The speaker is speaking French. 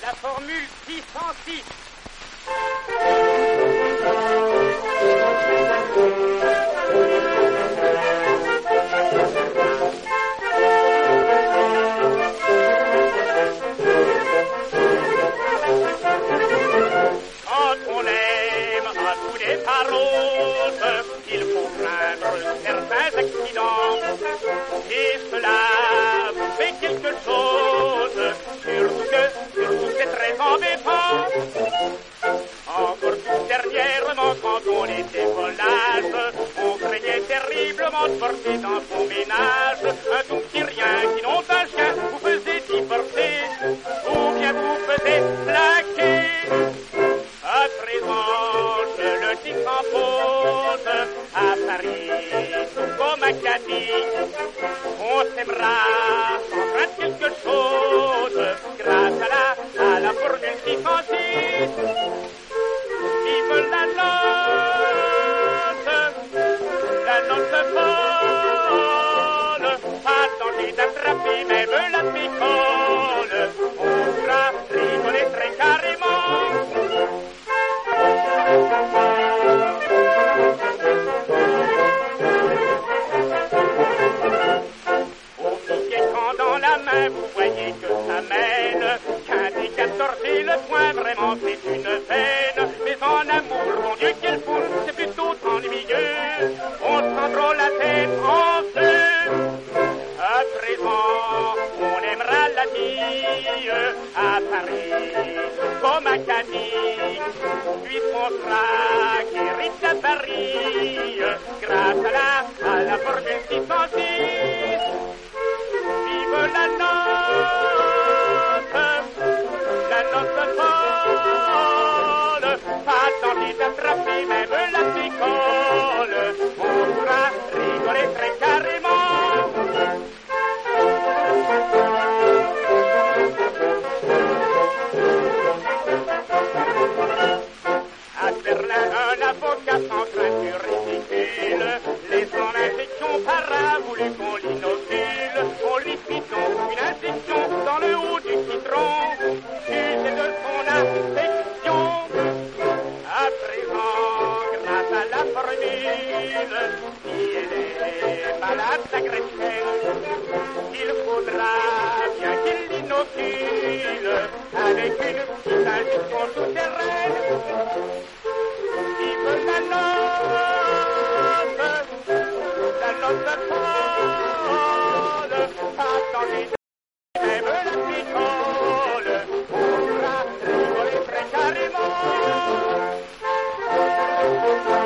la formule 606. Quand on aime à tous les paroles, il faut craindre certains accidents. Et cela vous fait quelque chose, surtout c'est très embêtant. Encore tout dernièrement, quand on était volage, on craignait terriblement de porter dans son ménage un tout petit rien qui n'ont un chien vous faisait y porter, ou bien vous faisait plaquer. À présent, je le dis sans faute, à Paris, tout comme à Cadiz, on s'aimera sans craindre quelque chose, grâce à la formule 606. Vive la note folle, pas danger d'attraper même la picole, on pourra rigoler très carrément. Au piquet quand dans la main vous voyez que ça mène, qu'un des 14 et le point vraiment c'est une peine. Mais en amour, mon Dieu quel fou, c'est plutôt ennuyeux, on se prendra la tête en feu. À présent, on aimera la vie à Paris comme à Cadiz, puisqu'on sera guéri de Paris grâce à la formule 606. Vive la note folle, pas d'envie d'attraper même la picole, on pourra rigoler très carrément. À Berlin, un avocat sans crainte ridicule, laissant l'infection par un voulu qu'on l'inocule, on lui fit donc une injection dans le haut du citron, jugé de son infection. À présent, grâce à la formule, si elle est malade la Gretchen, il faudra bien qu'il l'inocule avec une petite injection souterraine. Vive la note folle, pas danger même la picole, on pourra rigoler très carrément.